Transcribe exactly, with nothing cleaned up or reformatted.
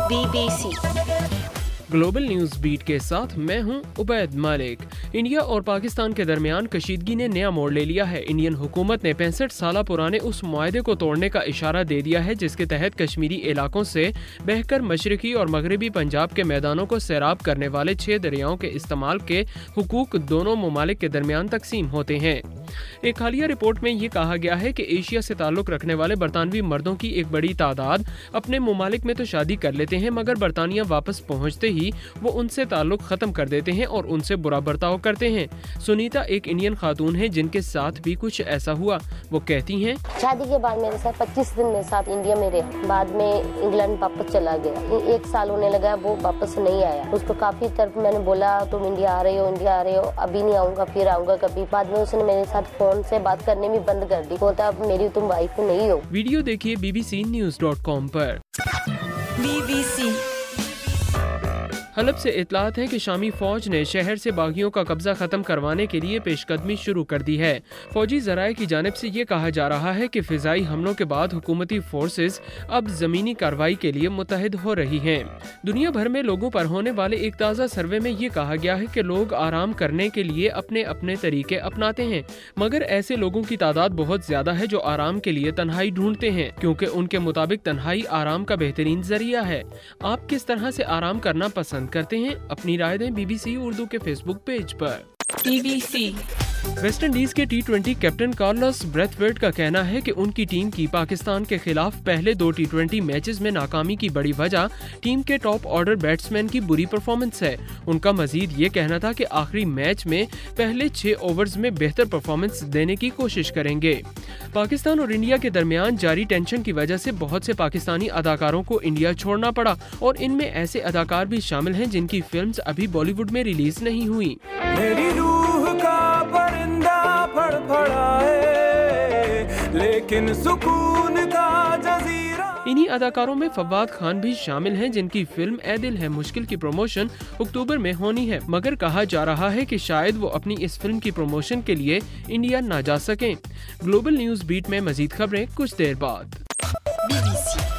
Be B C global news beat کے ساتھ میں ہوں عبید مالک۔ انڈیا اور پاکستان کے درمیان کشیدگی نے نیا موڑ لے لیا ہے۔ انڈین حکومت نے پینسٹھ سالہ پرانے اس معاہدے کو توڑنے کا اشارہ دے دیا ہے جس کے تحت کشمیری علاقوں سے بہہ کر مشرقی اور مغربی پنجاب کے میدانوں کو سیراب کرنے والے چھ دریاؤں کے استعمال کے حقوق دونوں ممالک کے درمیان تقسیم ہوتے ہیں۔ ایک حالیہ رپورٹ میں یہ کہا گیا ہے کہ ایشیا سے تعلق رکھنے والے برطانوی مردوں کی ایک بڑی تعداد اپنے ممالک میں تو شادی کر لیتے ہیں مگر برطانیہ واپس پہنچتے ہی وہ ان سے تعلق ختم کر دیتے ہیں اور ان سے برا برتاؤ کرتے ہیں۔ سنیتا ایک انڈین خاتون ہے جن کے ساتھ بھی کچھ ایسا ہوا۔ وہ کہتی ہیں، شادی کے بعد میرے ساتھ پچیس دن میرے ساتھ انڈیا میں رہے، بعد میں انگلینڈ واپس چلا گیا۔ ایک سال ہونے لگا وہ واپس نہیں آیا۔ اس کو کافی طرف میں نے بولا تم انڈیا آ رہے ہو انڈیا آ رہے ہو ابھی نہیں آؤں گا پھر آؤں گا کبھی۔ بعد میں اس نے میرے ساتھ فون سے بات کرنے بھی بند کر دی، بولتا اب میری تم وائف نہیں ہو۔ ویڈیو دیکھیے B B C news dot com پر۔ بی بی سی حلب سے اطلاعات ہیں کہ شامی فوج نے شہر سے باغیوں کا قبضہ ختم کروانے کے لیے پیش قدمی شروع کر دی ہے۔ فوجی ذرائع کی جانب سے یہ کہا جا رہا ہے کہ فضائی حملوں کے بعد حکومتی فورسز اب زمینی کارروائی کے لیے متحد ہو رہی ہیں۔ دنیا بھر میں لوگوں پر ہونے والے ایک تازہ سروے میں یہ کہا گیا ہے کہ لوگ آرام کرنے کے لیے اپنے اپنے طریقے اپناتے ہیں مگر ایسے لوگوں کی تعداد بہت زیادہ ہے جو آرام کے لیے تنہائی ڈھونڈتے ہیں کیونکہ ان کے مطابق تنہائی آرام کا بہترین ذریعہ ہے۔ آپ کس طرح سے آرام کرنا پسند کرتے ہیں؟ اپنی رائے دیں بی بی سی اردو کے فیس بک پیج پر۔ B B C West Indies کے T twenty captain Carlos Braithwaite کا کہنا ہے کہ ان کی ٹیم کی پاکستان کے خلاف پہلے دو ٹی ٹوینٹی میچز میں ناکامی کی بڑی وجہ ٹیم کے ٹاپ آرڈر بیٹسمین کی بری پرفارمنس ہے۔ ان کا مزید یہ کہنا تھا کہ آخری میچ میں پہلے چھ اوورز میں بہتر پرفارمنس دینے کی کوشش کریں گے۔ پاکستان اور انڈیا کے درمیان جاری ٹینشن کی وجہ سے بہت سے پاکستانی اداکاروں کو انڈیا چھوڑنا پڑا اور ان میں ایسے اداکار بھی شامل ہیں جن کی فلمز ابھی بالی ووڈ میں ریلیز نہیں ہوئی۔ میری روح کا پرندہ پھڑ پھڑائے لیکن سکون کا جزیرہ۔ انہی اداکاروں میں فواد خان بھی شامل ہیں جن کی فلم اے دل ہے مشکل کی پروموشن اکتوبر میں ہونی ہے مگر کہا جا رہا ہے کہ شاید وہ اپنی اس فلم کی پروموشن کے لیے انڈیا نہ جا سکیں۔ گلوبل نیوز بیٹ میں مزید خبریں کچھ دیر بعد۔ Be B C